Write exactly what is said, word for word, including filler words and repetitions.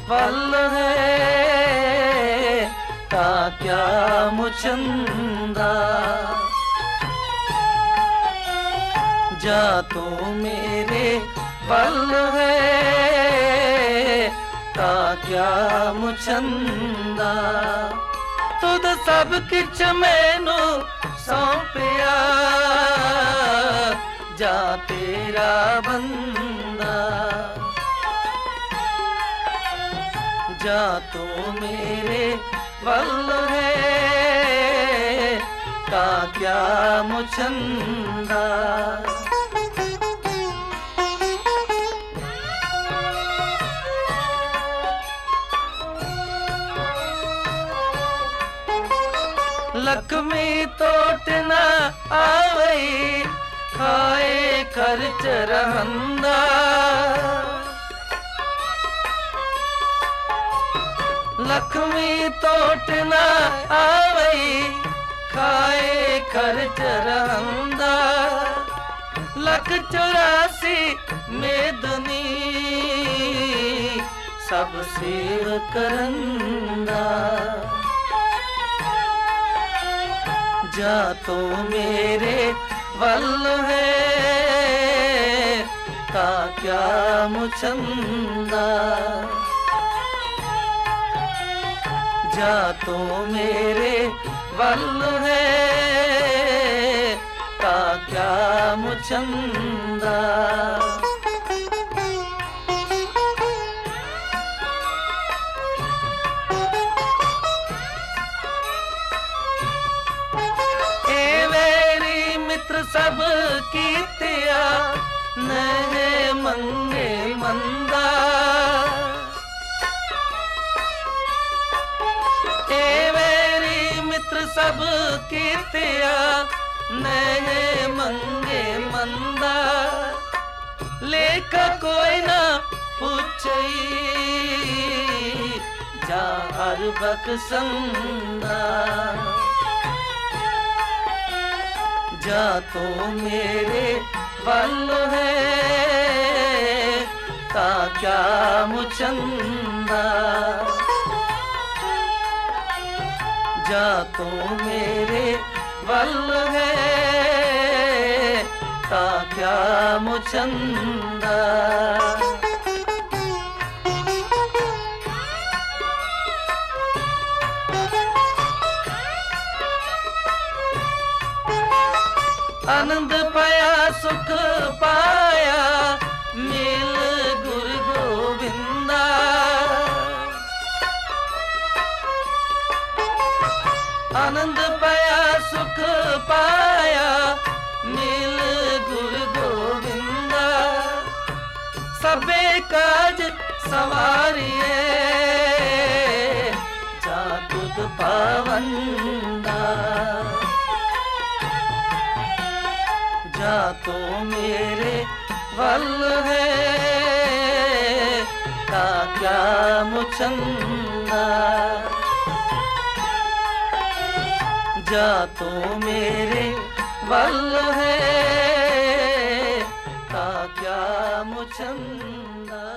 पल है का क्या मुचंदा। जा तू मेरे पल है का क्या मुचंदा। तुद सब किछ मैनू सौंपिया जा तेरा बंदा। जा तू मेरे वल है का क्या मुचंदा। लक्ष्मी तोट न आवई खाए खर्च रहंदा। लक्ष्मी तोट न आवई खाए खर्च रहंदा। लख चौरासी मेदनी सब सेव करंदा। जा तो मेरे वल है का क्या मुचंदा। जा तो मेरे वल है का क्या मुचंदा। सब कीतिया नहे मंगे मंदा। ए मेरी मित्र सब कीतिया नहे मंगे मंदा। लेख कोई ना पूछई जा हर बक्संदा। जा तो मेरे वल है का क्या मुचंदा। जा तो मेरे वल है का क्या मुचंदा। आनंद पाया सुख पाया मिल गुरु गोविंदा। आनंद पाया सुख पाया मिल गुरु गोविंदा। सबे काज सवारिए जा तुद पावंदा। जा तो मेरे वल है का क्या मुचंदा। जा तो मेरे वल है का क्या मुचंदा।